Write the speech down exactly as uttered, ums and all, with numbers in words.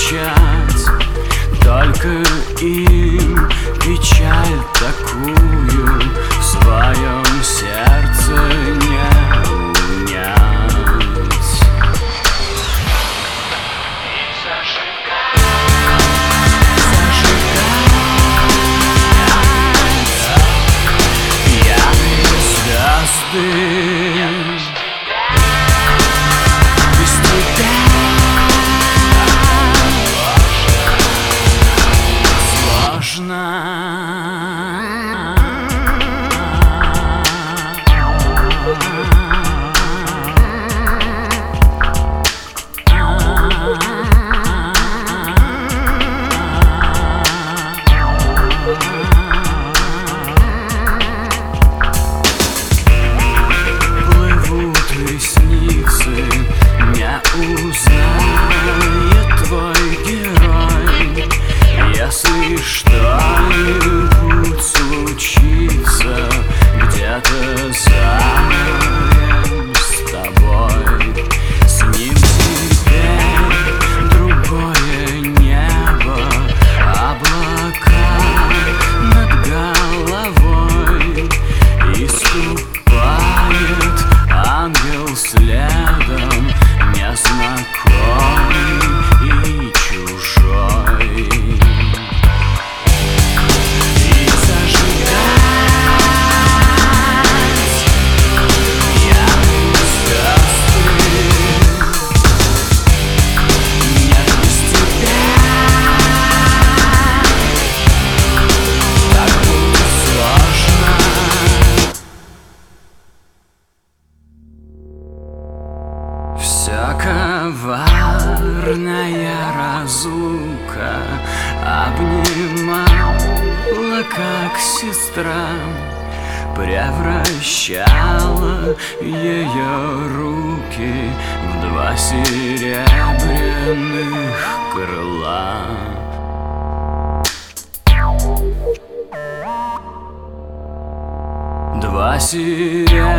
молчать, только им печаль такую в своем сердце не унять. Яркие звезды без тебя сложно. Плывут ресницы, не узнает твой герой. Если что-нибудь случится где-то за морем с тобой, с ним теперь другое небо, облака над головой, и ступает ангел следом, незнакомый и чужой. И зажигать яркие звезды. Нет, без тебя так будет сложно. Вся коварная разлука обнимала, как сестра, превращала ее руки в два серебряных крыла. Два серебряных